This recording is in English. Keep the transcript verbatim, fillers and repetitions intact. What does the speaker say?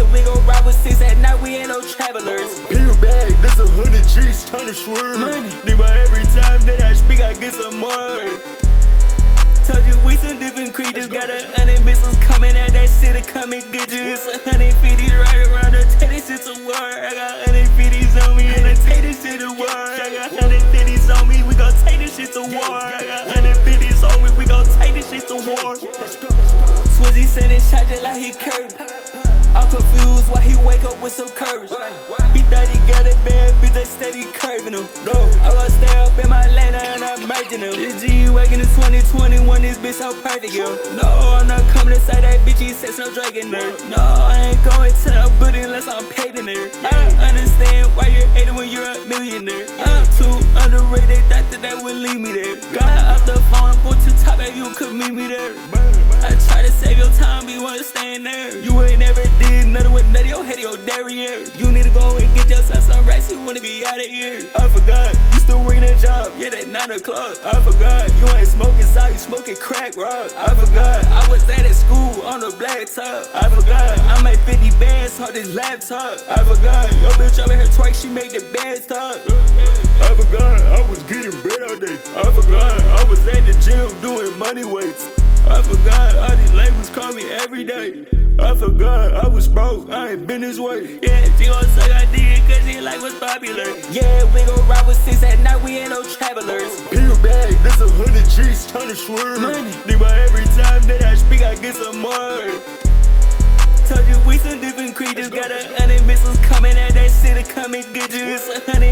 Yeah, we gon' ride with six at night, we ain't no travelers. Beer bag, this a hundred G's, trying to swerve. Money, nigga, every time that I speak, I get some more. Told you we some different creatures, got a hundred missiles coming at that shit to come and get you. It's a hundred fifties right around the take this shit to war. I got hundred fifties on me and I take this shit to war. I got hundred fifties on me, we gon' take this shit to war. I got hundred fifties on me, we gon' take this shit to war. Swizzy sending shots just like he curved. I'm confused why he wake up with some curves. He thought he got a bad bitch that steady curving him. No, I gon' stay up in my lane and I'm merging him. This G waking in twenty twenty-one, this bitch so perfect, yo. No, I'm not coming inside that bitch, he said some drug in there. No, I ain't going to the booty unless I'm paid in there. I understand why you're hating when you're a millionaire. I'm too underrated, thought that that would leave me there. Got off the phone, go to top and you could meet me there. I try to save your time, but you wanna stay in there. You ain't never did nothing with none of your head, your derriere. You need to go and get yourself some rest, you wanna be out of here. I forgot, you still working that job, yeah, that nine o'clock. I forgot, you ain't smoking side, you smoking crack rock. I forgot, I was at a school on the black top. I forgot, I made fifty bands on this laptop. I forgot, your bitch over here twice, she made the bands talk. I forgot, I was getting bread all day. I forgot, I was at the gym doing money weights. I forgot, all these labels call me every day. I forgot, I was broke, I ain't been this way. Yeah, she gon' suck I did cause she like what's popular. Yeah, we gon' ride with six at night, we ain't no travelers. Beer bag, this a hundred G's, trying to swerve. Money, nigga, every time that I speak, I get some more. Told you we some different creatures, got a hundred missiles coming at that shit to come and get you. It's a hundred